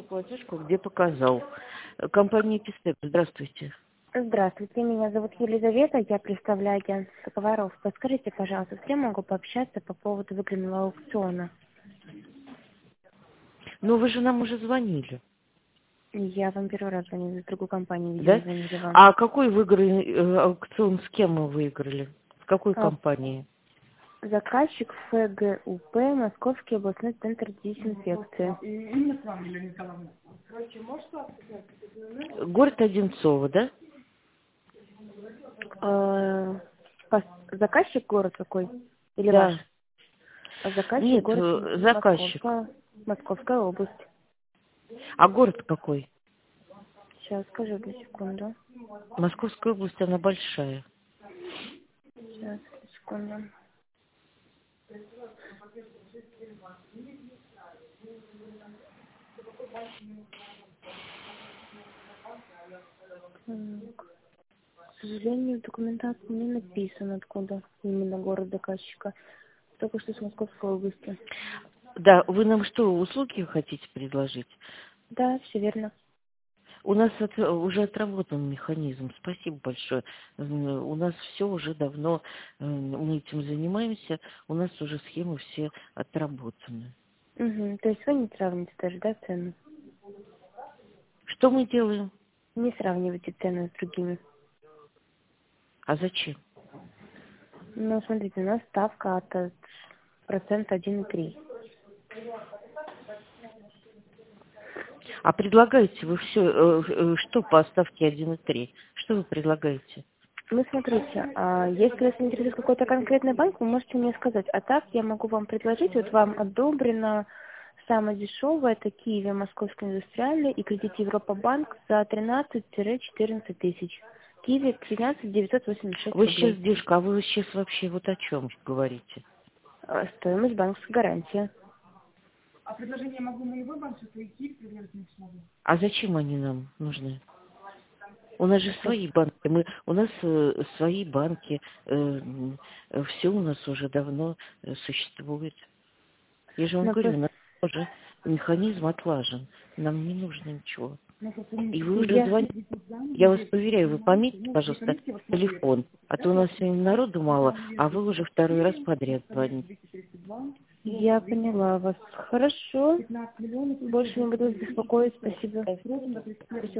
платежку, где показал. Компания Пистеп. Здравствуйте. Здравствуйте, меня зовут Елизавета, я представляю агентство товаров. Подскажите, пожалуйста, с кем могу пообщаться по поводу выигранного аукциона? Ну, вы же нам уже звонили, Я вам первый раз звоню, из другой компании, видимо, да? звонили вам. А какой выиграли аукцион, с кем мы выиграли? В какой А, компании? Заказчик ФГУП, Московский областной центр дезинфекции. Город Одинцово, да? Заказчик город какой? Или ваш? Да. Заказчик Нет, город заказчик. Московская область. А город какой? Сейчас скажу, одну секунду. Московская область, она большая. Сейчас, секунду. К сожалению, в документации не написано, откуда именно город заказчика. Только что с Московской области. Да, вы нам что, услуги хотите предложить? Да, все верно. У нас уже отработан механизм. Спасибо большое. У нас все уже давно, мы этим занимаемся, у нас уже схемы все отработаны. Угу. То есть вы не сравните даже, да, цены? Что мы делаем? Не сравнивайте цены с другими. А зачем? Ну, смотрите, у нас ставка от процента 1,3. А предлагаете вы все, что по ставке 1,3? Что вы предлагаете? Ну, смотрите, если вас интересует какой-то конкретный банк, вы можете мне сказать. А так я могу вам предложить, вот вам одобрено самое дешевое, это Киеве, Московский индустриальный и кредит Европа банк за 13-14 тысяч. Киеве 13 986 Вы сейчас, рублей. девушка, а вы сейчас вообще вот о чем говорите? Стоимость банковской гарантии. А зачем они нам нужны? У нас же свои банки, у нас свои банки, все у нас уже давно существует. Я же вам Ну, говорю, у просто нас уже механизм отлажен, нам не нужно ничего. И вы уже я... звоните, я вас поверяю, вы пометьте, пожалуйста, телефон, а то у нас сегодня народу мало, а вы уже второй раз подряд звоните. Я поняла вас. Хорошо. Больше не буду беспокоить. Спасибо.